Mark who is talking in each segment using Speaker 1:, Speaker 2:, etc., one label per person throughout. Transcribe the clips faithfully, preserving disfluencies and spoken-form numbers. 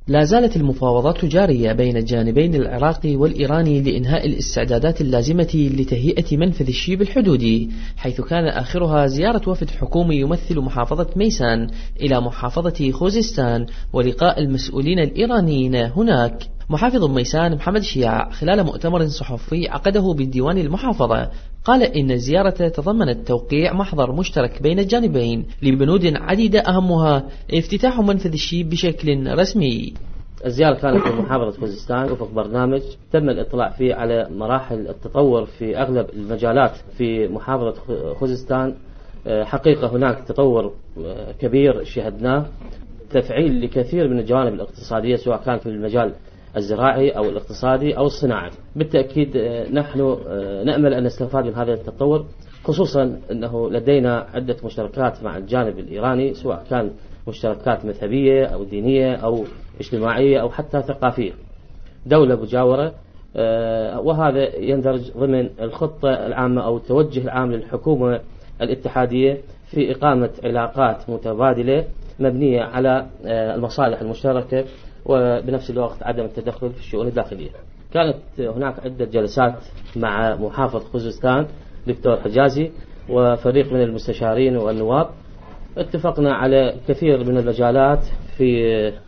Speaker 1: لا زالت المفاوضات جارية بين الجانبين العراقي والإيراني لإنهاء الاستعدادات اللازمة لتهيئة منفذ الشيب الحدودي، حيث كان آخرها زيارة وفد حكومي يمثل محافظة ميسان إلى محافظة خوزستان ولقاء المسؤولين الإيرانيين هناك. محافظ ميسان محمد شياع خلال مؤتمر صحفي عقده بالديوان المحافظة قال إن الزيارة تضمنت توقيع محضر مشترك بين الجانبين لبنود عديدة أهمها افتتاح منفذ الشيب بشكل رسمي.
Speaker 2: الزيارة كانت في محافظة خوزستان وفق برنامج تم الاطلاع فيه على مراحل التطور في أغلب المجالات في محافظة خوزستان. حقيقة هناك تطور كبير شهدناه، تفعيل لكثير من الجوانب الاقتصادية سواء كان في المجال الزراعي أو الاقتصادي أو الصناعي. بالتأكيد نحن نأمل أن نستفاد من هذا التطور، خصوصا أنه لدينا عدة مشتركات مع الجانب الإيراني سواء كان مشتركات مذهبية أو دينية أو اجتماعية أو حتى ثقافية. دولة مجاورة، وهذا يندرج ضمن الخطة العامة أو التوجه العام للحكومة الاتحادية في إقامة علاقات متبادلة مبنية على المصالح المشتركة وبنفس الوقت عدم التدخل في الشؤون الداخلية. كانت هناك عدة جلسات مع محافظ خوزستان دكتور حجازي وفريق من المستشارين والنواب. اتفقنا على كثير من المجالات في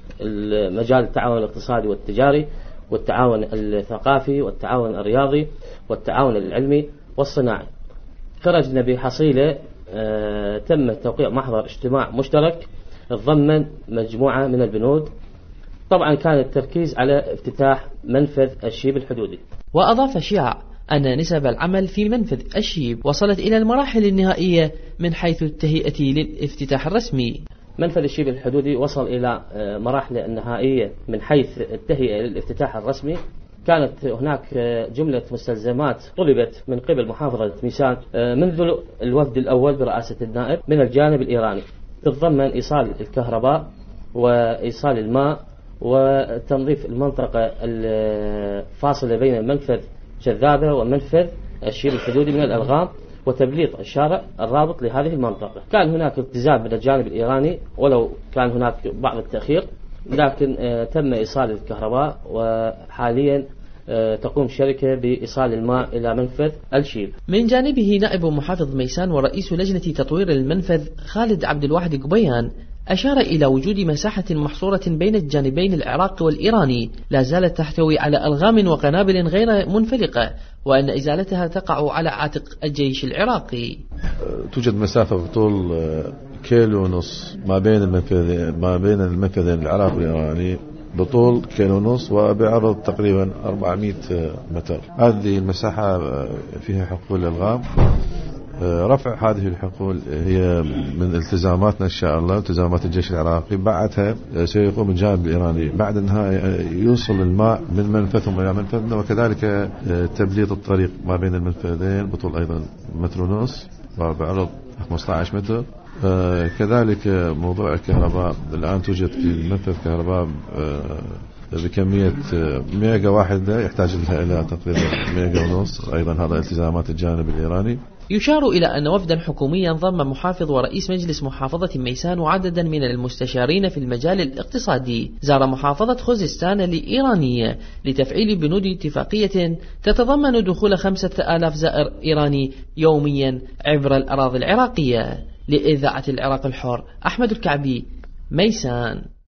Speaker 2: مجال التعاون الاقتصادي والتجاري والتعاون الثقافي والتعاون الرياضي والتعاون العلمي والصناعي. خرجنا بحصيلة اه تم توقيع محضر اجتماع مشترك تضمن مجموعة من البنود. طبعا كان التركيز على افتتاح منفذ الشيب الحدودي.
Speaker 1: وأضاف شياع أن نسب العمل في منفذ الشيب وصلت إلى المراحل النهائية من حيث التهيئة للافتتاح الرسمي.
Speaker 2: منفذ الشيب الحدودي وصل إلى مراحل النهائية من حيث التهيئة للافتتاح الرسمي. كانت هناك جملة مستلزمات طلبت من قبل محافظة ميسان منذ الوفد الأول برئاسة النائب من الجانب الإيراني، تتضمن إيصال الكهرباء وإيصال الماء وتنظيف المنطقة الفاصلة بين منفذ جذابة ومنفذ الشيب الحدودي من الألغام وتبليط الشارع الرابط لهذه المنطقة. كان هناك التزام من الجانب الإيراني ولو كان هناك بعض التأخير، لكن تم إيصال الكهرباء وحاليا تقوم الشركة بإيصال الماء إلى منفذ الشيب.
Speaker 1: من جانبه نائب محافظ ميسان ورئيس لجنة تطوير المنفذ خالد عبد الواحد قبيان أشار إلى وجود مساحة محصورة بين الجانبين العراقي والإيراني لا زالت تحتوي على ألغام وقنابل غير منفلقة، وأن إزالتها تقع على عاتق الجيش العراقي.
Speaker 3: توجد مسافة بطول كيلو ونص ما بين المنفذين ما بين المنفذين العراقي والإيراني، بطول كيلو ونص وبعرض تقريبا أربعمائة متر. هذه المساحة فيها حقول الألغام. رفع هذه الحقول هي من التزاماتنا إن شاء الله، التزامات الجيش العراقي. بعدها سيقوم الجانب الإيراني بعد انها يوصل الماء من منفذهم إلى منفذنا، وكذلك تبليط الطريق ما بين المنفذين بطول أيضا متر ونص وبعرض خمسة عشر متر. كذلك موضوع الكهرباء، الآن توجد في المنفذ كهرباء بكمية ميجا واحدة يحتاج لها إلى تقريبا ميجا ونص، أيضا هذا التزامات الجانب الإيراني.
Speaker 1: يشار إلى أن وفدا حكوميا ضم محافظ ورئيس مجلس محافظة ميسان وعددا من المستشارين في المجال الاقتصادي زار محافظة خوزستان الإيرانية لتفعيل بنود اتفاقية تتضمن دخول خمسة آلاف زائر إيراني يوميا عبر الأراضي العراقية. لإذاعة العراق الحر، أحمد الكعبي، ميسان.